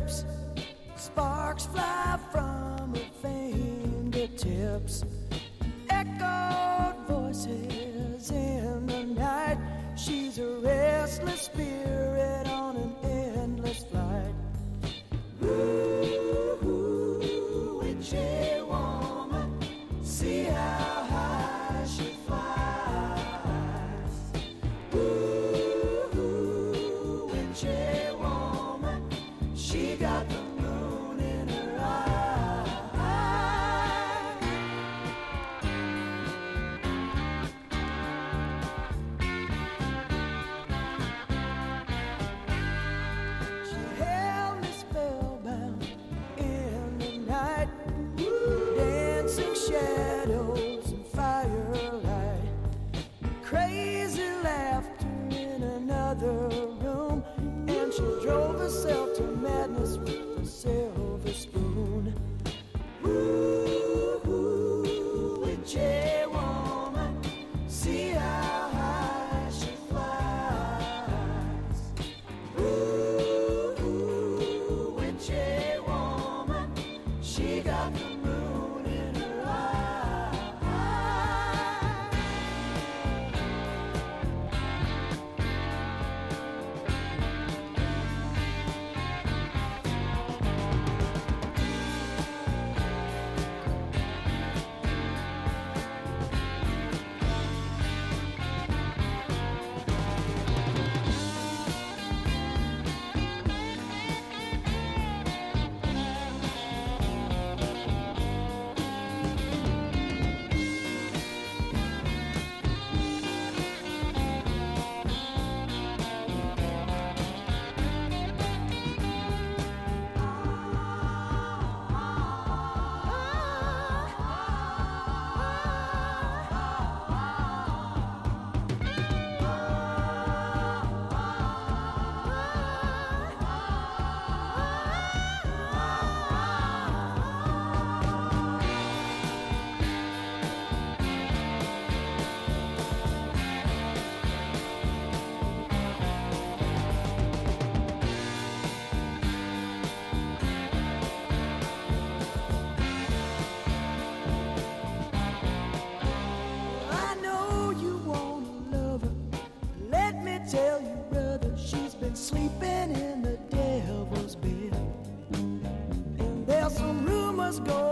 lips, sparks fly from her fingertips. Echoed voices in the night. She's a restless spirit on an endless flight. Ooh, witchy woman, see how high she flies. Ooh, witchy woman, she got the moon in her eye. She held me spellbound in the night, dancing shadows and firelight, crazy laughter in another room, and she drove herself to madness with a silver spoon. Ooh, witchy woman, see how high she flies. Ooh, witchy woman, she got the moon in her eye. I know you want a lover. Let me tell you, brother, she's been sleeping in the devil's bed. And there's some rumors going